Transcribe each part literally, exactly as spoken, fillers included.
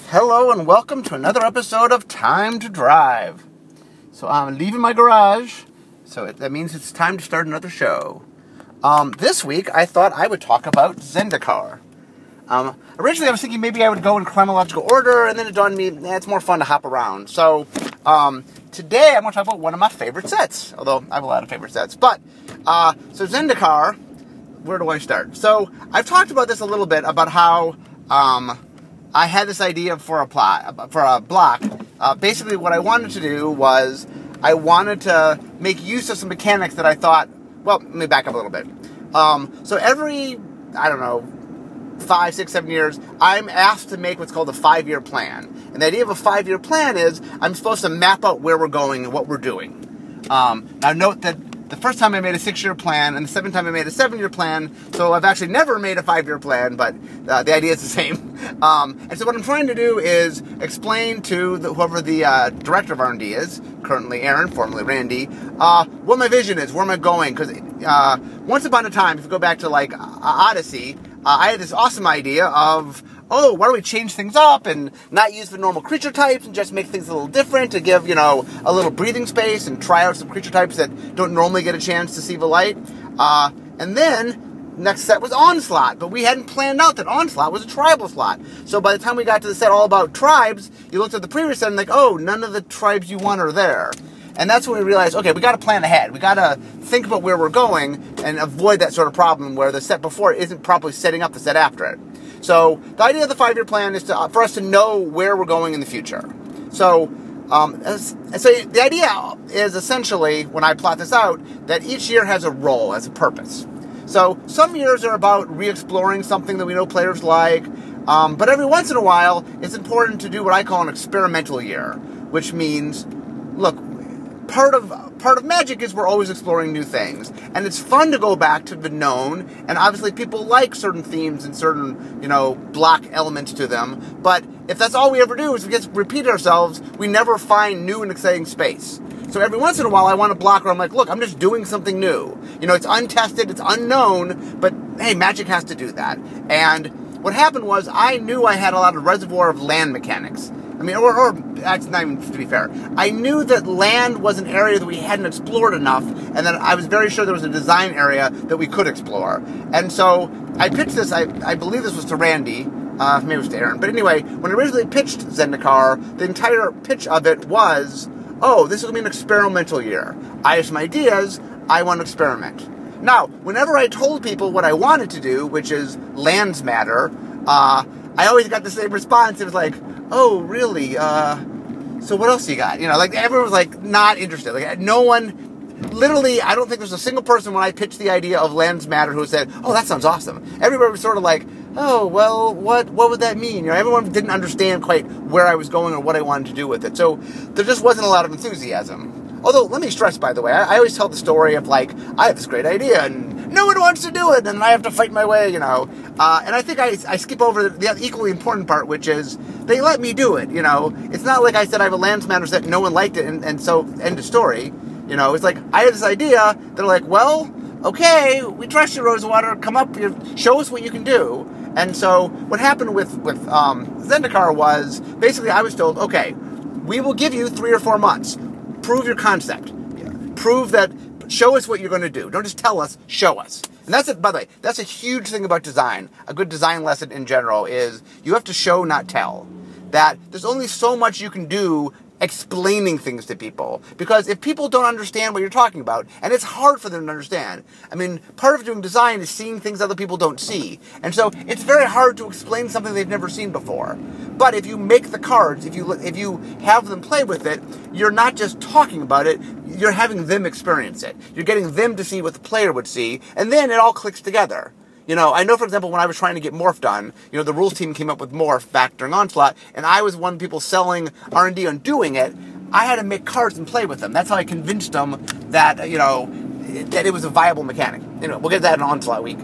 Hello and welcome to another episode of Time to Drive. So I'm leaving my garage, so it, that means it's time to start another show. Um, this week I thought I would talk about Zendikar. Um, originally I was thinking maybe I would go in chronological order, and then it dawned on me, eh, it's more fun to hop around. So um, today I'm going to talk about one of my favorite sets, although I have a lot of favorite sets. But, uh, so Zendikar, where do I start? So I've talked about this a little bit, about how um, I had this idea for a plot, for a block. Uh, basically what I wanted to do was I wanted to make use of some mechanics that I thought, well, let me back up a little bit. Um, so every, I don't know, five, six, seven years, I'm asked to make what's called a five-year plan. And the idea of a five-year plan is I'm supposed to map out where we're going and what we're doing. Um, now note that the first time I made a six-year plan, and the second time I made a seven-year plan, so I've actually never made a five-year plan, but uh, the idea is the same. Um, and so what I'm trying to do is explain to the, whoever the uh, director of R and D is, currently Aaron, formerly Randy, uh, what my vision is, where am I going, because uh, once upon a time, if you go back to, like, Odyssey, uh, I had this awesome idea of, oh, why don't we change things up and not use the normal creature types and just make things a little different to give, you know, a little breathing space and try out some creature types that don't normally get a chance to see the light. Uh, and then, next set was Onslaught, but we hadn't planned out that Onslaught was a tribal slot. So by the time we got to the set all about tribes, you looked at the previous set and like, oh, none of the tribes you want are there. And that's when we realized, okay, we got to plan ahead. We got to think about where we're going and avoid that sort of problem where the set before isn't properly setting up the set after it. So the idea of the five-year plan is to, uh, for us to know where we're going in the future. So, um, as, so the idea is essentially, when I plot this out, that each year has a role, has a purpose. So some years are about re-exploring something that we know players like, um, but every once in a while, it's important to do what I call an experimental year, which means, look, part of part of Magic is we're always exploring new things, and it's fun to go back to the known, and obviously people like certain themes and certain, you know, block elements to them, but if that's all we ever do is we just repeat ourselves, we never find new and exciting space. So every once in a while I want a block where I'm like, look, I'm just doing something new. You know, it's untested, it's unknown, but hey, Magic has to do that. And what happened was I knew I had a lot of reservoir of land mechanics. I mean, or, or that's not even to be fair. I knew that land was an area that we hadn't explored enough, and that I was very sure there was a design area that we could explore. And so I pitched this, I, I believe this was to Randy, uh, maybe it was to Aaron. But anyway, when I originally pitched Zendikar, the entire pitch of it was, oh, this is going to be an experimental year. I have some ideas, I want to experiment. Now, whenever I told people what I wanted to do, which is lands matter, uh, I always got the same response. It was like, oh, really? Uh, so what else you got? You know, like, everyone was, like, not interested. Like, no one, literally, I don't think there's a single person when I pitched the idea of lands matter who said, oh, that sounds awesome. Everybody was sort of like, oh, well, what what would that mean? You know, everyone didn't understand quite where I was going or what I wanted to do with it. So there just wasn't a lot of enthusiasm. Although, let me stress, by the way, I, I always tell the story of, like, I have this great idea, and no one wants to do it, and I have to fight my way, you know. Uh, and I think I, I skip over the equally important part, which is they let me do it, you know. It's not like I said I have a lands matter set, no one liked it, and, and so end of story. You know, it's like, I have this idea, they're like, well, okay, we trust you, Rosewater, come up, show us what you can do. And so what happened with, with um, Zendikar was, basically I was told, okay, we will give you three or four months. Prove your concept. Prove that, show us what you're going to do. Don't just tell us, show us. And that's it, by the way, that's a huge thing about design. A good design lesson in general is you have to show, not tell. That there's only so much you can do explaining things to people. Because if people don't understand what you're talking about, and it's hard for them to understand. I mean, part of doing design is seeing things other people don't see. And so it's very hard to explain something they've never seen before. But if you make the cards, if you if you have them play with it, you're not just talking about it, you're having them experience it. You're getting them to see what the player would see, and then it all clicks together. You know, I know, for example, when I was trying to get Morph done, you know, the rules team came up with Morph back during Onslaught, and I was one of the people selling R and D on doing it. I had to make cards and play with them. That's how I convinced them that, you know, that it was a viable mechanic. Anyway, we'll get to that in Onslaught week.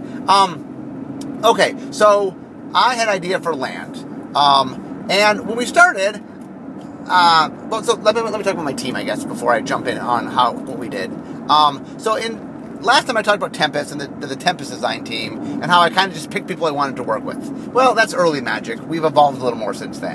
Um, okay, so I had an idea for land. Um, and when we started, uh, well, so let me, let me talk about my team, I guess, before I jump in on how, what we did. Um, so in, last time I talked about Tempest and the, the Tempest design team and how I kind of just picked people I wanted to work with. Well, that's early Magic. We've evolved a little more since then.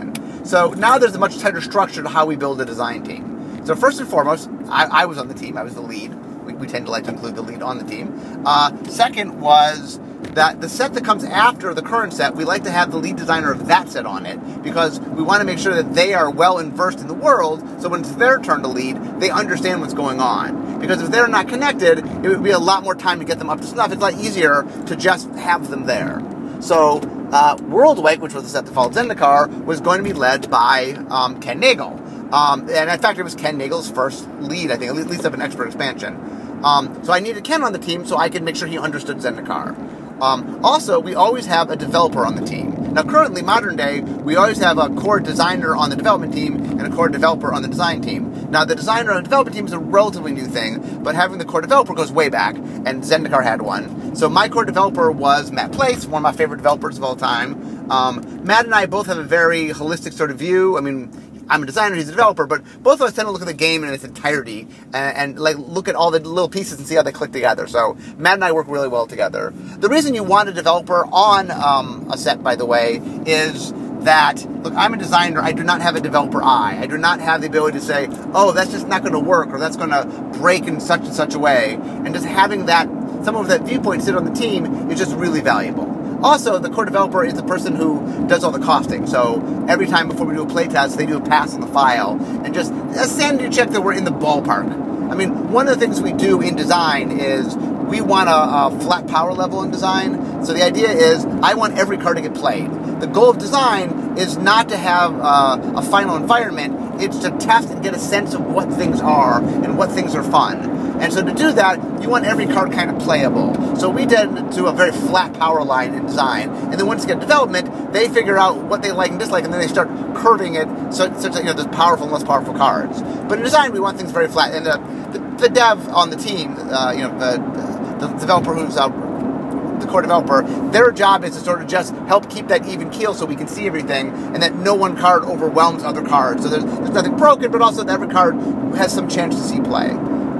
So now there's a much tighter structure to how we build a design team. So first and foremost, I, I was on the team. I was the lead. We, we tend to like to include the lead on the team. Uh, second was that the set that comes after the current set, we like to have the lead designer of that set on it because we want to make sure that they are well versed in the world, so when it's their turn to lead, they understand what's going on. Because if they're not connected, it would be a lot more time to get them up to snuff. It's a lot easier to just have them there. So uh, Worldwake, which was the set that followed Zendikar, was going to be led by um, Ken Nagel. Um, and in fact, it was Ken Nagel's first lead, I think, at least of an expert expansion. Um, so I needed Ken on the team so I could make sure he understood Zendikar. Um, also, we always have a developer on the team. Now, currently, modern day, we always have a core designer on the development team and a core developer on the design team. Now, the designer on the development team is a relatively new thing, but having the core developer goes way back, and Zendikar had one. So my core developer was Matt Place, one of my favorite developers of all time. Um, Matt and I both have a very holistic sort of view. I mean, I'm a designer, he's a developer, but both of us tend to look at the game in its entirety and, and like look at all the little pieces and see how they click together. So Matt and I work really well together. The reason you want a developer on um, a set, by the way, is that, look, I'm a designer, I do not have a developer eye. I do not have the ability to say, oh, that's just not going to work, or that's going to break in such and such a way. And just having that, someone with that viewpoint sit on the team is just really valuable. Also, the core developer is the person who does all the costing. So every time before we do a playtest, they do a pass on the file and just a sanity check that we're in the ballpark. I mean, one of the things we do in design is we want a, a flat power level in design. So the idea is I want every card to get played. The goal of design is not to have uh, a final environment. It's to test and get a sense of what things are and what things are fun. And so to do that, you want every card kind of playable. So we tend to a very flat power line in design. And then once you get development, they figure out what they like and dislike, and then they start curving it so, so that, you know, there's powerful and less powerful cards. But in design, we want things very flat. And the, the, the dev on the team, uh, you know, the, the developer who's uh, the core developer, their job is to sort of just help keep that even keel so we can see everything and that no one card overwhelms other cards. So there's, there's nothing broken, but also that every card has some chance to see play.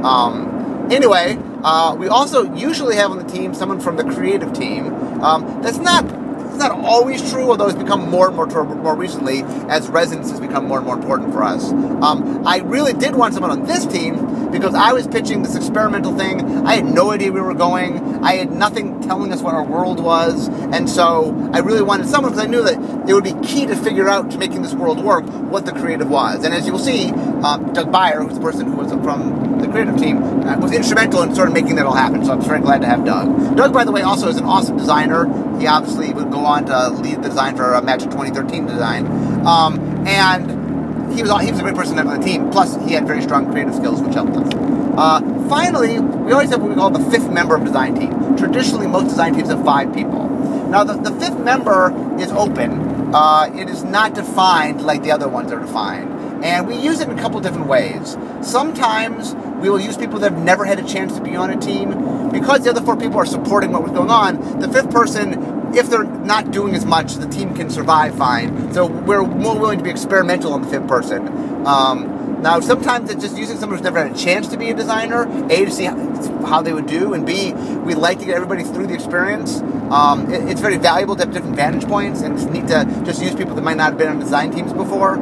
Um, anyway, uh, we also usually have on the team someone from the creative team. Um, that's not it's not always true, although it's become more and more true more recently as residence has become more and more important for us. Um, I really did want someone on this team because I was pitching this experimental thing. I had no idea where we were going. I had nothing telling us what our world was, and so I really wanted someone because I knew that it would be key to figure out to making this world work what the creative was. And as you will see, um, Doug Beyer, who's the person who was from the creative team, uh, was instrumental in sort of making that all happen. So I'm very glad to have Doug. Doug, by the way, also is an awesome designer. He obviously would go on to lead the design for uh, Magic twenty thirteen design, um, and he was he was a great person to have on the team. Plus, he had very strong creative skills, which helped us. Uh, finally, we always have what we call the fifth member of design team. Traditionally, most design teams have five people. Now, the, the fifth member is open. Uh, it is not defined like the other ones are defined. And we use it in a couple different ways. Sometimes we will use people that have never had a chance to be on a team. Because the other four people are supporting what was going on, the fifth person, if they're not doing as much, the team can survive fine. So we're more willing to be experimental on the fifth person. Um, now, sometimes it's just using someone who's never had a chance to be a designer, A, to see how they would do, and B, we like to get everybody through the experience. Um, it, it's very valuable to have different vantage points, and it's neat to just use people that might not have been on design teams before.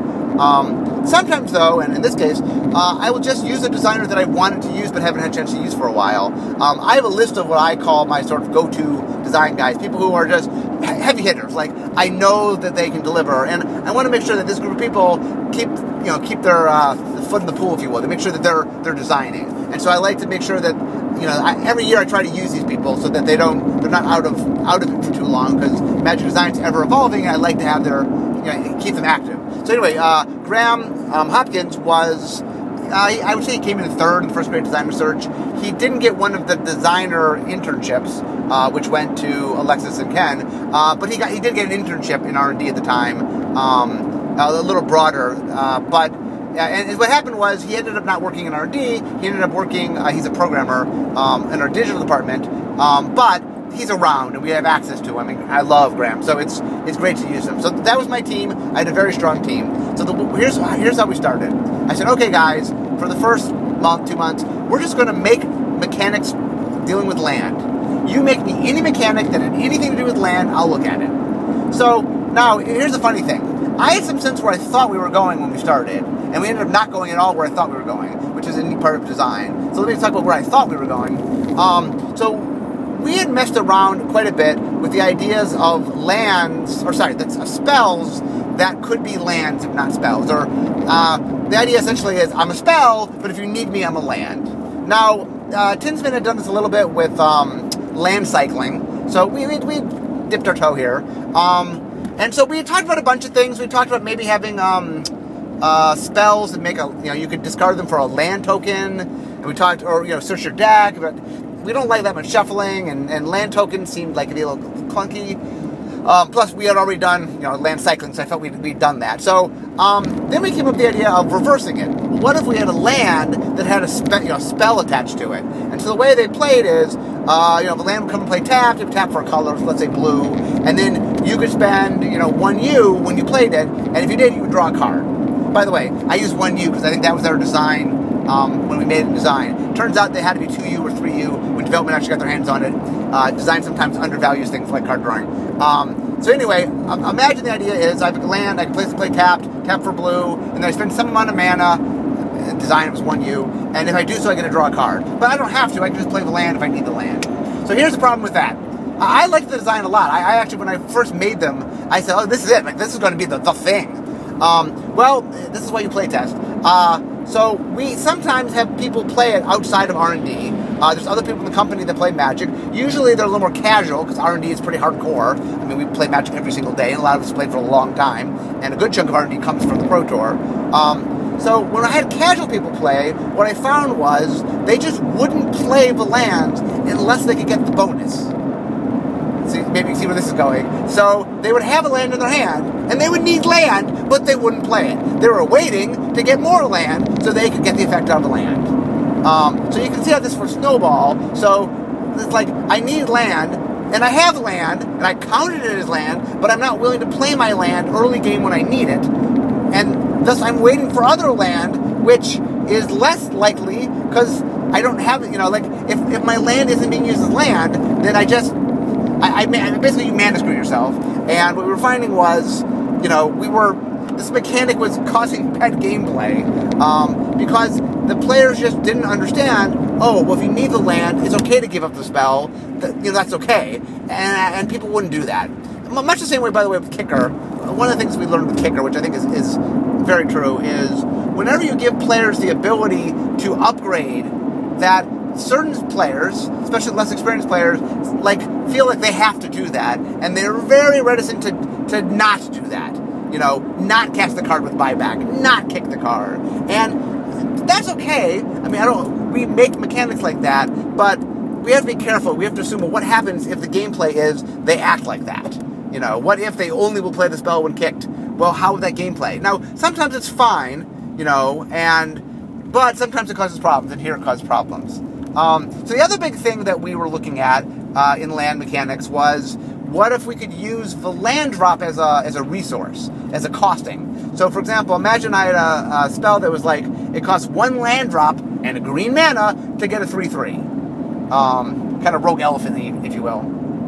Um, sometimes, though, and in this case, uh, I will just use a designer that I've wanted to use but haven't had a chance to use for a while. Um, I have a list of what I call my sort of go-to design guys, people who are just heavy hitters. Like, I know that they can deliver, and I want to make sure that this group of people keep, you know, keep their uh, foot in the pool, if you will. They make sure that they're they're designing, and so I like to make sure that, you know, I, every year I try to use these people so that they don't they're not out of out of it for too long, because Magic Design's ever evolving, and I like to have their, you know, keep them active. So anyway, uh, Graham um, Hopkins was. Uh, I would say he came in third in the first grade designer search. He didn't get one of the designer internships, uh, which went to Alexis and Ken, uh, but he got he did get an internship in R and D at the time, um, a little broader. Uh, but uh, and what happened was he ended up not working in R and D. He ended up working. Uh, he's a programmer um, in our digital department, um, but he's around and we have access to him. I mean, I love Graham, so it's it's great to use him. So that was my team. I had a very strong team. So the, here's here's how we started. I said, okay, guys, for the first month, two months, we're just going to make mechanics dealing with land. You make me any mechanic that had anything to do with land, I'll look at it. So Now, here's the funny thing. I had some sense where I thought we were going when we started, and we ended up not going at all where I thought we were going, which is a neat part of design. So let me talk about where I thought we were going. Um, so we had messed around quite a bit with the ideas of lands, or sorry, that's uh, spells that could be lands if not spells. Or uh, the idea essentially is I'm a spell, but if you need me, I'm a land. Now, uh, Tinsman had done this a little bit with um, land cycling, so we, we, we dipped our toe here. Um, and so we had talked about a bunch of things. We talked about maybe having um, uh, spells that make a, you know, you could discard them for a land token. And we talked, or, you know, search your deck, but we don't like that much shuffling, and, and land tokens seemed like it'd be a little clunky. Um, plus, we had already done, you know, land cycling, so I felt we'd, we'd done that. So um, then we came up with the idea of reversing it. What if we had a land that had a spe- you know, spell attached to it? And so the way they played is, uh, you know, the land would come and play tapped, it would tap for a color, so let's say blue, and then you could spend, you know, one U when you played it, and if you did, you would draw a card. By the way, I used one U because I think that was our design. Um, when we made it in design. Turns out they had to be two U or three U when development actually got their hands on it. Uh, design sometimes undervalues things like card drawing. Um, so anyway, um, imagine the idea is I have a land, I can place and play tapped, tap for blue, and then I spend some amount of mana, design was one U, and if I do so I get to draw a card. But I don't have to, I can just play the land if I need the land. So here's the problem with that. I, I liked the design a lot. I, I actually, when I first made them, I said, oh, this is it, like this is going to be the, the thing. Um, well, this is why you play test. Uh, So we sometimes have people play it outside of R and D. Uh, there's other people in the company that play Magic. Usually they're a little more casual because R and D is pretty hardcore. I mean, we play Magic every single day, and a lot of us played for a long time. And a good chunk of R and D comes from the Pro Tour. Um, so when I had casual people play, what I found was they just wouldn't play the lands unless they could get the bonus. See, maybe you see where this is going. So they would have a land in their hand, and they would need land, but they wouldn't play it. They were waiting to get more land so they could get the effect out of the land. Um, so you can see how this would snowball. So it's like, I need land, and I have land, and I counted it as land, but I'm not willing to play my land early game when I need it. And thus I'm waiting for other land, which is less likely, because I don't have it, you know, like, if, if my land isn't being used as land, then I just... I, I basically you mana screw yourself, and what we were finding was, you know, we were this mechanic was causing bad gameplay um, because the players just didn't understand. Oh, well, if you need the land, it's okay to give up the spell. That, you know, that's okay, and and people wouldn't do that. Much the same way, by the way, with Kicker. One of the things we learned with Kicker, which I think is is very true, is whenever you give players the ability to upgrade, that certain players, especially less experienced players, like feel like they have to do that, and they're very reticent to to not do that. You know, not cast the card with buyback, not kick the card, and that's okay. I mean, I don't. We make mechanics like that, but we have to be careful. We have to assume, well, what happens if the gameplay is they act like that? You know, what if they only will play the spell when kicked? Well, how would that gameplay? Now, sometimes it's fine, you know, and but sometimes it causes problems, and here it causes problems. Um, so the other big thing that we were looking at uh, in land mechanics was, what if we could use the land drop as a as a resource, as a costing? So, for example, imagine I had a, a spell that was like, it costs one land drop and a green mana to get a three three. Um, kind of rogue elephant, if you will.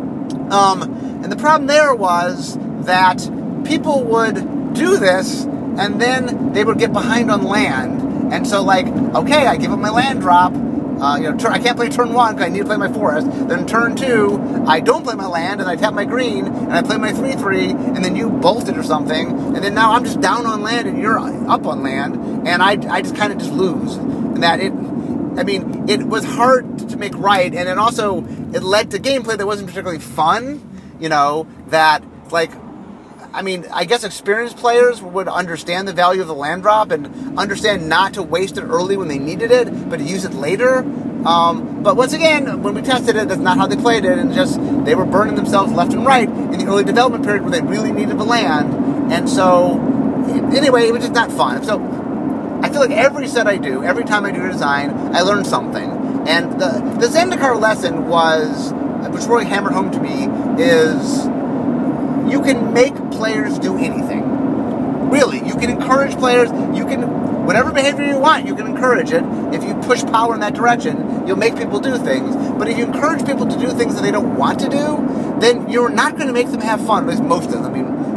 Um, and the problem there was that people would do this, and then they would get behind on land. And so, like, okay, I give up my land drop. Uh, you know, tur- I can't play turn one because I need to play my forest. Then turn two, I don't play my land, and I tap my green, and I play my three three, and then you bolted or something, and then now I'm just down on land, and you're up on land, and I, I just kind of just lose. And that it, I mean, it was hard to make right, and then also it led to gameplay that wasn't particularly fun, you know, that, like, I mean, I guess experienced players would understand the value of the land drop and understand not to waste it early when they needed it, but to use it later. Um, but once again, when we tested it, that's not how they played it, and just they were burning themselves left and right in the early development period where they really needed the land. And so, anyway, it was just not fun. So, I feel like every set I do, every time I do a design, I learn something. And the, the Zendikar lesson was, which really hammered home to me, is you can make players do anything. Really, you can encourage players, you can, whatever behavior you want, you can encourage it. If you push power in that direction, you'll make people do things. But if you encourage people to do things that they don't want to do, then you're not going to make them have fun, at least most of them. I mean,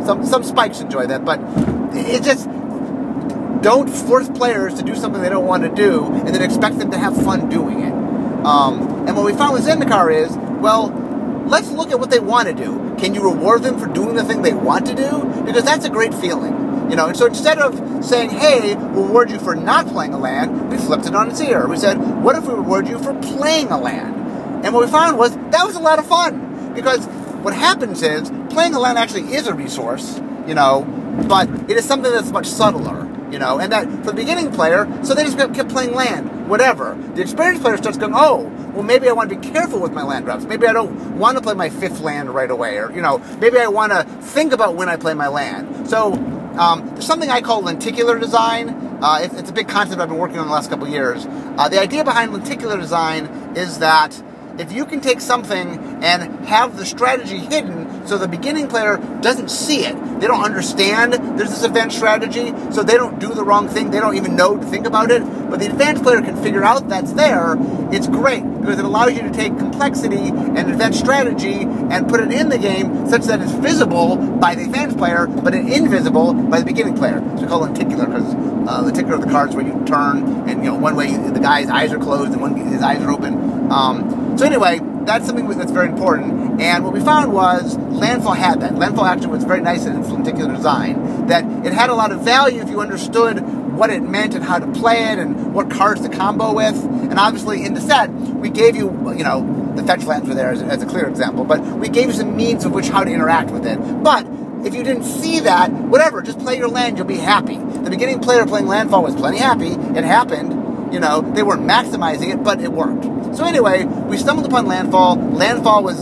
Some some spikes enjoy that, but it just don't force players to do something they don't want to do, and then expect them to have fun doing it. Um, and what we found with Zendikar is, well, let's look at what they want to do. Can you reward them for doing the thing they want to do? Because that's a great feeling. You know, and so instead of saying, hey, we'll reward you for not playing a land, we flipped it on its ear. We said, what if we reward you for playing a land? And what we found was, that was a lot of fun. Because what happens is, playing a land actually is a resource, you know, but it is something that's much subtler, you know, and that for the beginning player, so they just kept playing land, whatever. The experienced player starts going, oh, well, maybe I want to be careful with my land drops. Maybe I don't want to play my fifth land right away, or, you know, maybe I want to think about when I play my land. So, Um, there's something I call lenticular design. Uh, it's, it's a big concept I've been working on the last couple of years. Uh, the idea behind lenticular design is that if you can take something and have the strategy hidden so the beginning player doesn't see it, they don't understand there's this advanced strategy, so they don't do the wrong thing, they don't even know to think about it, but the advanced player can figure out that's there, it's great, because it allows you to take complexity and advanced strategy and put it in the game such that it's visible by the advanced player, but it's invisible by the beginning player. So we call it lenticular, because uh, lenticular are the cards where you turn, and you know, one way the guy's eyes are closed and one his eyes are open. Um, So anyway, that's something that's very important. And what we found was Landfall had that. Landfall actually was very nice in its lenticular design. That it had a lot of value if you understood what it meant and how to play it and what cards to combo with. And obviously in the set, we gave you, you know, the fetch lands were there as, as a clear example, but we gave you some means of which how to interact with it. But if you didn't see that, whatever, just play your land, you'll be happy. The beginning player playing Landfall was plenty happy. It happened. You know, they weren't maximizing it, but it worked. So anyway, we stumbled upon Landfall. Landfall was,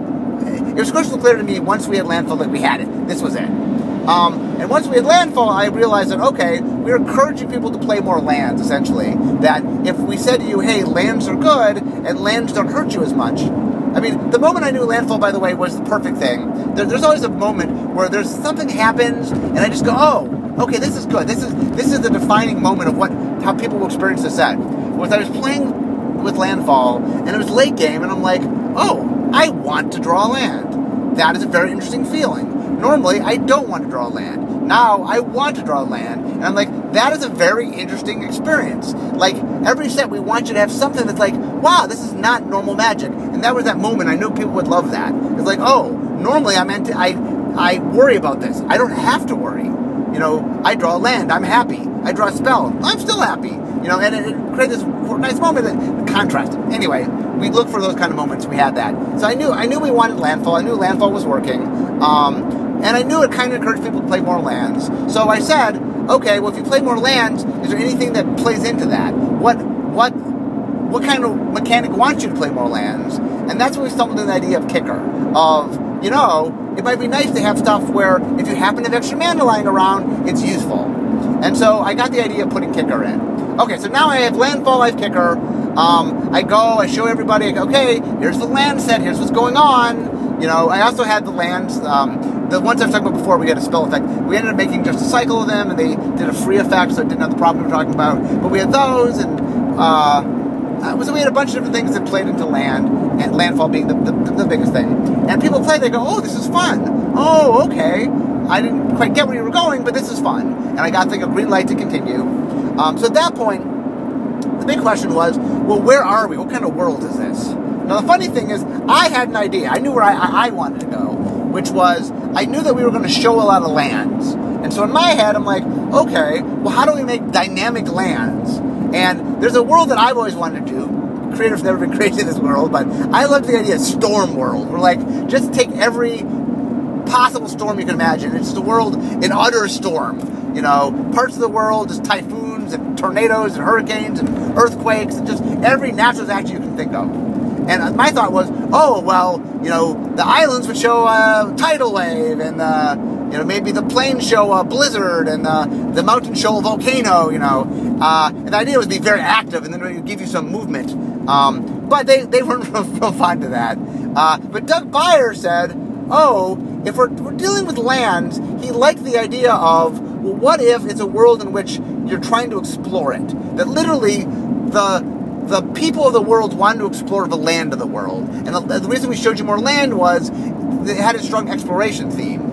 it was crystal clear to me once we had Landfall that we had it. This was it. Um, and once we had Landfall, I realized that, okay, we're encouraging people to play more lands, essentially. That if we said to you, hey, lands are good, and lands don't hurt you as much. I mean, the moment I knew Landfall, by the way, was the perfect thing. There, there's always a moment where there's something happens, and I just go, oh, okay, this is good. This is this is the defining moment of what how people will experience the set. Was I was playing with Landfall, and it was late game, and I'm like, oh, I want to draw land. That is a very interesting feeling. Normally, I don't want to draw land. Now, I want to draw land, and I'm like, that is a very interesting experience. Like, every set, we want you to have something that's like, wow, this is not normal Magic. And that was that moment. I knew people would love that. It's like, oh, normally I'm into, I, I worry about this. I don't have to worry. You know, I draw land, I'm happy. I draw a spell, I'm still happy. You know, and it, it created this nice moment that contrasted. Anyway, we looked for those kind of moments. We had that. So I knew I knew we wanted Landfall. I knew Landfall was working. Um, and I knew it kind of encouraged people to play more lands. So I said, okay, well, if you play more lands, is there anything that plays into that? What what what kind of mechanic wants you to play more lands? And that's when we stumbled on the idea of Kicker. Of, you know, it might be nice to have stuff where if you happen to have extra mana lying around, it's useful. And so I got the idea of putting Kicker in. Okay, so now I have Landfall, I have Kicker. Um, I go, I show everybody, I go, okay, here's the land set, here's what's going on. You know, I also had the lands, um, the ones I was talking about before, we had a spell effect. We ended up making just a cycle of them, and they did a free effect, so it didn't have the problem we were talking about. But we had those, and uh, so we had a bunch of different things that played into land, and Landfall being the, the, the biggest thing. And people play, they go, oh, this is fun. Oh, okay. I didn't quite get where you were going, but this is fun. And I got the green light to continue. Um, so at that point, the big question was, well, where are we? What kind of world is this? Now, the funny thing is, I had an idea. I knew where I, I wanted to go, which was, I knew that we were going to show a lot of lands. And so in my head, I'm like, okay, well, how do we make dynamic lands? And there's a world that I've always wanted to do. Creators have never been created in this world, but I love the idea of Storm World. We're like, just take every possible storm you can imagine. It's just a world in utter storm. You know, parts of the world, just typhoons and tornadoes and hurricanes and earthquakes and just every natural disaster you can think of. And my thought was, oh, well, you know, the islands would show a tidal wave, and, uh, you know, maybe the plains show a blizzard, and uh, the mountains show a volcano, you know. Uh, and the idea was to be very active, and then it would give you some movement. Um, but they, they weren't real, real fond of that. Uh, but Doug Beyer said, oh, if we're, we're dealing with lands, he liked the idea of, well, what if it's a world in which you're trying to explore it? That literally the the people of the world wanted to explore the land of the world. And the, the reason we showed you more land was it had a strong exploration theme.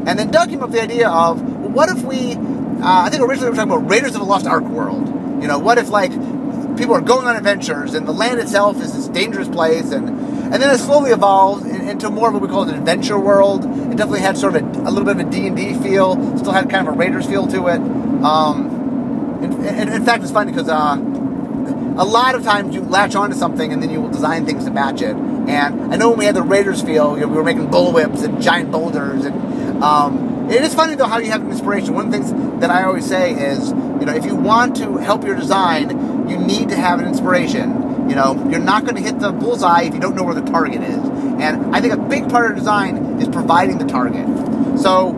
And then Doug came up with the idea of, well, what if we, uh, I think originally we were talking about Raiders of the Lost Ark world. You know, what if, like, people are going on adventures, and the land itself is this dangerous place, and and then it slowly evolved into more of what we call an adventure world. It definitely had sort of a, a little bit of a D and D feel, still had kind of a Raiders feel to it. Um, in, in, in fact, it's funny because uh, a lot of times you latch onto something and then you will design things to match it. And I know when we had the Raiders feel, you know, we were making bullwhips and giant boulders, and um, it is funny though how you have an inspiration. One of the things that I always say is, you know, if you want to help your design, you need to have an inspiration. You know, you're not going to hit the bullseye if you don't know where the target is. And I think a big part of design is providing the target. So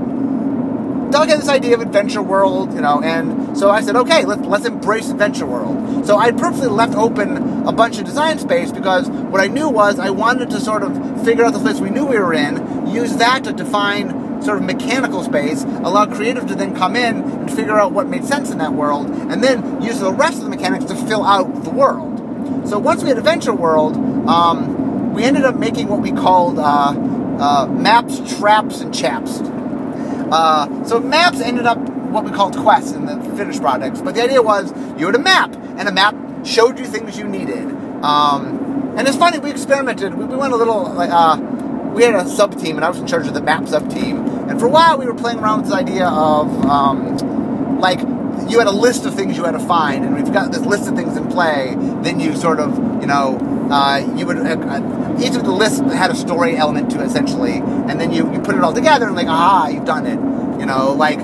Doug had this idea of adventure world, you know, and so I said, okay, let's let's embrace adventure world. So I purposely left open a bunch of design space because what I knew was I wanted to sort of figure out the place we knew we were in, use that to define sort of mechanical space, allow creative to then come in and figure out what made sense in that world, and then use the rest of the mechanics to fill out the world. So once we had Adventure World, um, we ended up making what we called uh, uh, maps, traps, and chaps. Uh, so maps ended up what we called quests in the finished products, but the idea was you had a map, and a map showed you things you needed. Um, and it's funny, we experimented. We, we went a little, like, uh, we had a sub-team, and I was in charge of the map sub-team. And for a while, we were playing around with this idea of, um, like, you had a list of things you had to find, and if you've got this list of things in play, then you sort of, you know, uh, you would, uh, each of the lists had a story element to it, essentially, and then you, you put it all together, and like, aha, you've done it, you know, like,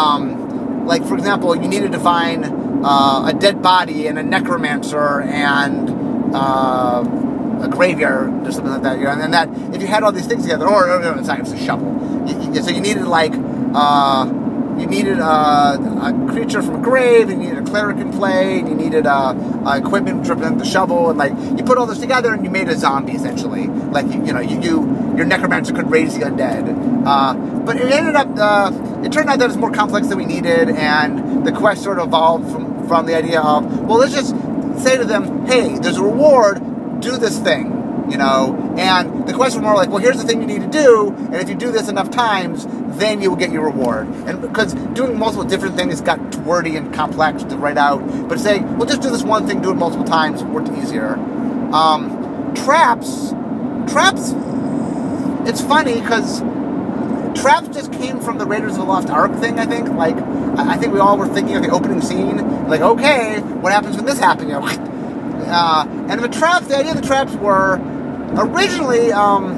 um, like, for example, you needed to find uh, a dead body and a necromancer and uh, a graveyard or something like that, you know, and then that, if you had all these things together, or, or no, it's not, it's a shovel, you, you, so you needed, like, uh, you needed uh, a creature from a grave, and you needed a cleric in play, and you needed uh, uh, equipment to represent the shovel, and like you put all this together, and you made a zombie essentially. Like you, you know, you, you your necromancer could raise the undead. Uh, but it ended up, uh, it turned out that it was more complex than we needed, and the quest sort of evolved from from the idea of, well, let's just say to them, hey, there's a reward, do this thing. You know, and the question was more like, well, here's the thing you need to do, and if you do this enough times, then you will get your reward. And because doing multiple different things got wordy and complex to write out, but saying, well, just do this one thing, do it multiple times, worked easier. Um, traps, traps, it's funny because traps just came from the Raiders of the Lost Ark thing, I think. Like, I think we all were thinking of the opening scene, like, okay, what happens when this happens? You know, uh, and the traps, the idea of the traps were, originally,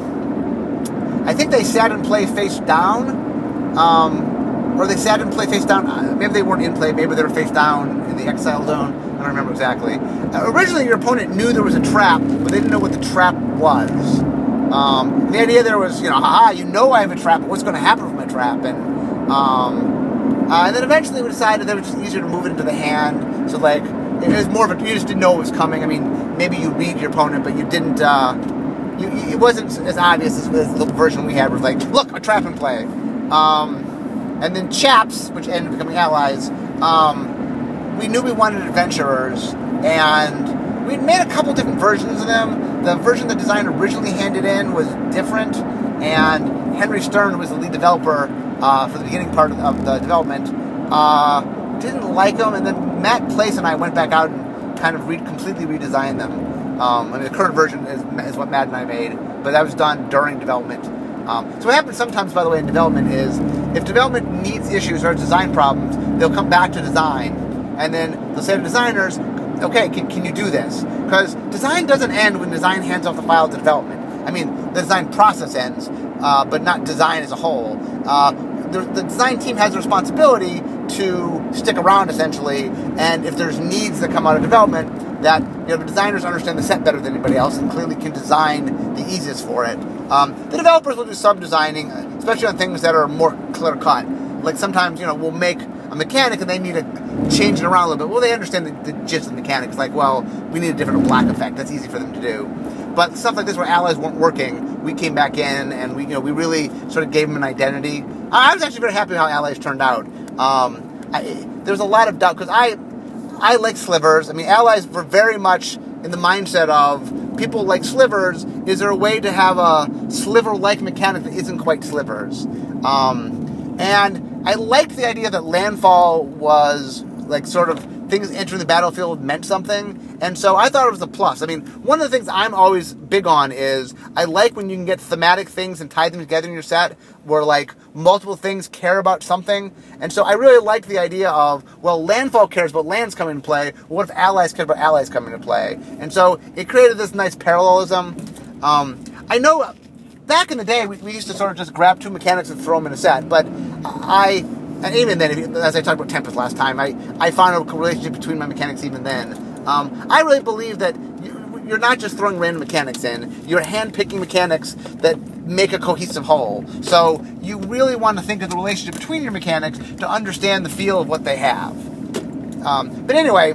um, I think they sat in play face down, um, or they sat in play face down. Maybe they weren't in play. Maybe they were face down in the exile zone. I don't remember exactly. Uh, originally, your opponent knew there was a trap, but they didn't know what the trap was. Um, the idea there was, you know, haha, you know I have a trap, but what's going to happen with my trap? And, um, uh, and then eventually we decided that it was just easier to move it into the hand. So, like, it was more of a, you just didn't know it was coming. I mean, maybe you read your opponent, but you didn't, uh, You, it wasn't as obvious as, as the version we had was like, look, a trap in play. Um, and then chaps, which ended up becoming allies, um, we knew we wanted adventurers, and we'd made a couple different versions of them. The version the designer originally handed in was different, and Henry Stern was the lead developer uh, for the beginning part of, of the development. Uh, didn't like them, and then Matt Place and I went back out and kind of re- completely redesigned them. Um, I mean, the current version is, is what Matt and I made, but that was done during development. Um, so what happens sometimes, by the way, in development is, if development needs issues or design problems, they'll come back to design, and then they'll say to designers, okay, can, can you do this? Because design doesn't end when design hands off the file to development. I mean, the design process ends, uh, but not design as a whole. Uh, the, the design team has a responsibility to stick around, essentially, and if there's needs that come out of development, that, you know, the designers understand the set better than anybody else and clearly can design the easiest for it. Um, the developers will do some designing, especially on things that are more clear-cut. Like sometimes, you know, we'll make a mechanic and they need to change it around a little bit. Well, they understand the, the gist of the mechanics. Like, well, we need a different black effect. That's easy for them to do. But stuff like this where allies weren't working, we came back in and we, you know, we really sort of gave them an identity. I was actually very happy with how allies turned out. Um, I, there was a lot of doubt because I... I like slivers. I mean, allies were very much in the mindset of people like slivers, is there a way to have a sliver-like mechanic that isn't quite slivers? Um, and I liked the idea that landfall was like sort of things entering the battlefield meant something. And so I thought it was a plus. I mean, one of the things I'm always big on is I like when you can get thematic things and tie them together in your set where, like, multiple things care about something. And so I really like the idea of, well, landfall cares about lands coming into play. Well, what if allies care about allies coming into play? And so it created this nice parallelism. Um, I know back in the day, we, we used to sort of just grab two mechanics and throw them in a set. But I... And even then, if you, as I talked about Tempest last time, I, I found a relationship between my mechanics even then. Um, I really believe that you, you're not just throwing random mechanics in, you're hand-picking mechanics that make a cohesive whole. So you really want to think of the relationship between your mechanics to understand the feel of what they have. Um, but anyway,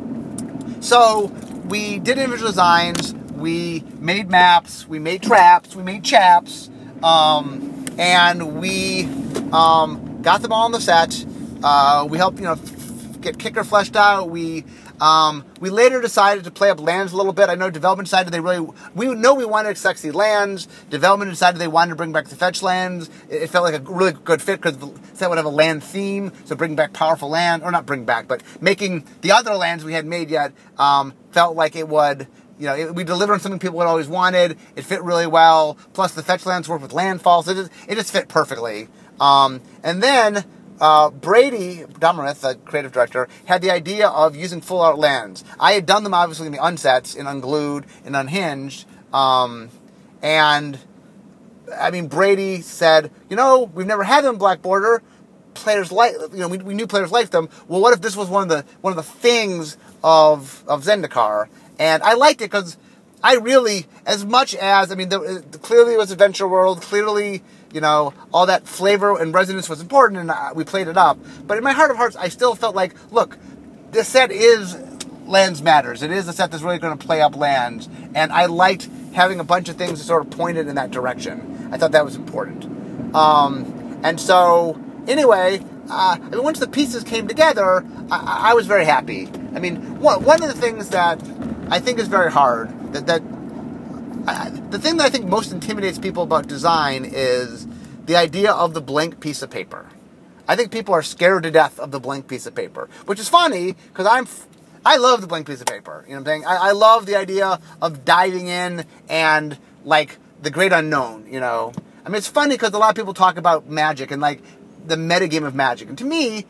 so we did individual designs, we made maps, we made traps, we made chaps, um, and we... Um, got them all in the set. Uh, we helped, you know, f- get Kicker fleshed out. We um, we later decided to play up lands a little bit. I know development decided they really... We know we wanted sexy lands. Development decided they wanted to bring back the fetch lands. It, it felt like a really good fit because the set would have a land theme. So bring back powerful land. Or not bring back, but making the other lands we hadn't made yet um, felt like it would... You know, it, we delivered on something people had always wanted. It fit really well. Plus the fetch lands work with landfall. So it just, it just fit perfectly. Um, and then uh, Brady Dummerath, the creative director, had the idea of using full art lands. I had done them obviously in the unsets, in Unglued, and Unhinged. Um, and, I mean, Brady said, you know, we've never had them in Black Border. Players like, you know, we, we knew players liked them. Well, what if this was one of the one of the things of of Zendikar? And I liked it because I really, as much as, I mean, there, clearly it was Adventure World, clearly, you know, all that flavor and resonance was important, and uh, we played it up. But in my heart of hearts, I still felt like, look, this set is Lands Matters. It is a set that's really going to play up lands, and I liked having a bunch of things that sort of pointed in that direction. I thought that was important. Um, and so, anyway, uh, I mean, once the pieces came together, I, I was very happy. I mean, one, one of the things that I think is very hard, that, that uh, the thing that I think most intimidates people about design is the idea of the blank piece of paper. I think people are scared to death of the blank piece of paper, which is funny because I'm, I love the blank piece of paper. You know what I'm saying? I, I love the idea of diving in and like the great unknown. You know, I mean, it's funny because a lot of people talk about Magic and like the metagame of Magic, and to me,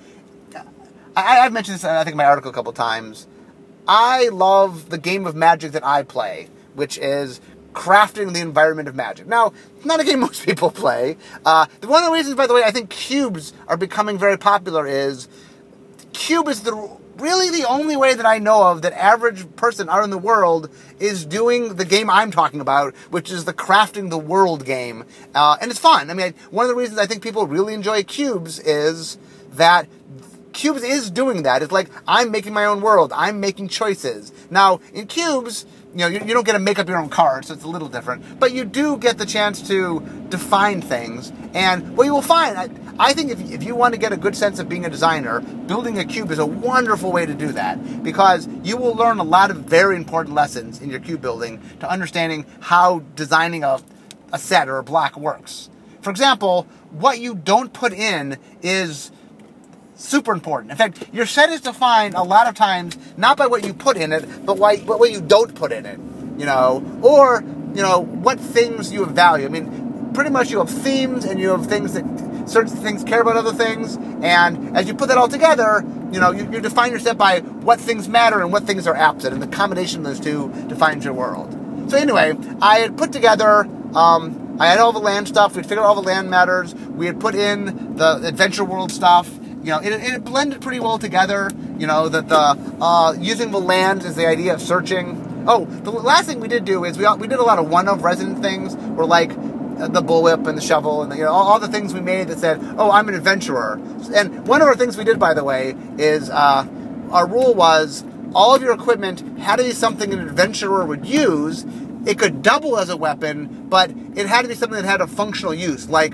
I, I've mentioned this I think in my article a couple times. I love the game of Magic that I play, which is crafting the environment of Magic. Now, it's not a game most people play. Uh, one of the reasons, by the way, I think cubes are becoming very popular is cube is the really the only way that I know of that average person out in the world is doing the game I'm talking about, which is the crafting the world game. Uh, and it's fun. I mean, one of the reasons I think people really enjoy cubes is that Cubes is doing that. It's like, I'm making my own world. I'm making choices. Now, in Cubes, you know, you, you don't get to make up your own cards, so it's a little different. But you do get the chance to define things. And what you will find, I, I think if, if you want to get a good sense of being a designer, building a cube is a wonderful way to do that. Because you will learn a lot of very important lessons in your cube building to understanding how designing a, a set or a block works. For example, what you don't put in is super important. In fact, your set is defined a lot of times not by what you put in it, but why, what you don't put in it. You know, or, you know, what things you value. I mean, pretty much you have themes and you have things that certain things care about other things, and as you put that all together, you know, you, you define your set by what things matter and what things are absent, and the combination of those two defines your world. So anyway, I had put together, um, I had all the land stuff, we'd figured out all the land matters, we had put in the Adventure World stuff. You know, it, it blended pretty well together. You know, that the uh, using the land is the idea of searching. Oh, the last thing we did do is we we did a lot of one-of resident things. Were like the bullwhip and the shovel and the, you know all, all the things we made that said, "Oh, I'm an adventurer." And one of our things we did, by the way, is uh, our rule was all of your equipment had to be something an adventurer would use. It could double as a weapon, but it had to be something that had a functional use, like,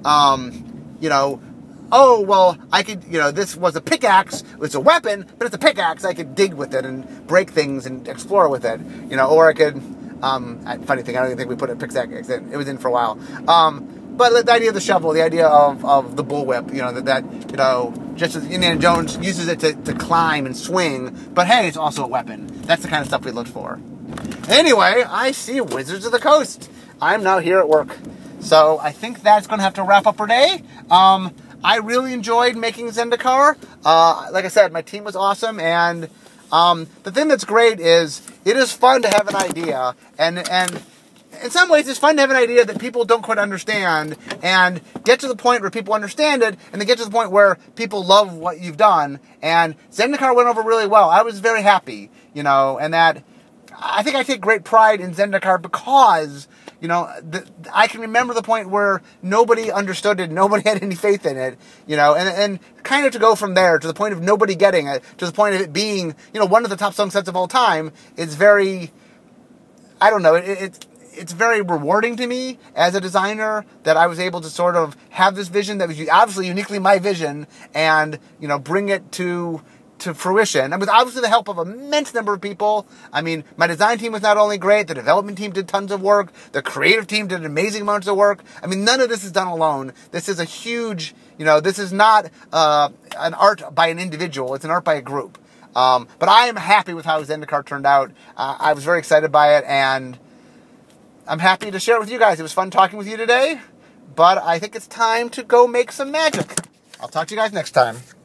um, you know. Oh, well, I could, you know, this was a pickaxe, it's a weapon, but it's a pickaxe, I could dig with it and break things and explore with it, you know, or I could, Um, funny thing, I don't even think we put a pickaxe in. It was in for a while. Um, but the idea of the shovel, the idea of, of the bullwhip, you know, that, that, you know, just as Indiana Jones uses it to, to climb and swing, but hey, it's also a weapon. That's the kind of stuff we looked for. Anyway, I see Wizards of the Coast. I'm now here at work. So I think that's going to have to wrap up our day. Um, I really enjoyed making Zendikar. Uh, like I said, my team was awesome, and um, the thing that's great is it is fun to have an idea, and and in some ways it's fun to have an idea that people don't quite understand, and get to the point where people understand it, and then get to the point where people love what you've done. And Zendikar went over really well. I was very happy, you know, and that I think I take great pride in Zendikar because, you know, the, I can remember the point where nobody understood it, nobody had any faith in it, you know, and and kind of to go from there to the point of nobody getting it, to the point of it being, you know, one of the top song sets of all time, is very, I don't know, it, it it's very rewarding to me as a designer that I was able to sort of have this vision that was obviously uniquely my vision and, you know, bring it to to fruition. And with obviously the help of an immense number of people. I mean, my design team was not only great, the development team did tons of work, the creative team did amazing amounts of work. I mean, none of this is done alone. This is a huge, you know, this is not uh, an art by an individual, it's an art by a group. Um, but I am happy with how Zendikar turned out. Uh, I was very excited by it, and I'm happy to share it with you guys. It was fun talking with you today, but I think it's time to go make some magic. I'll talk to you guys next time.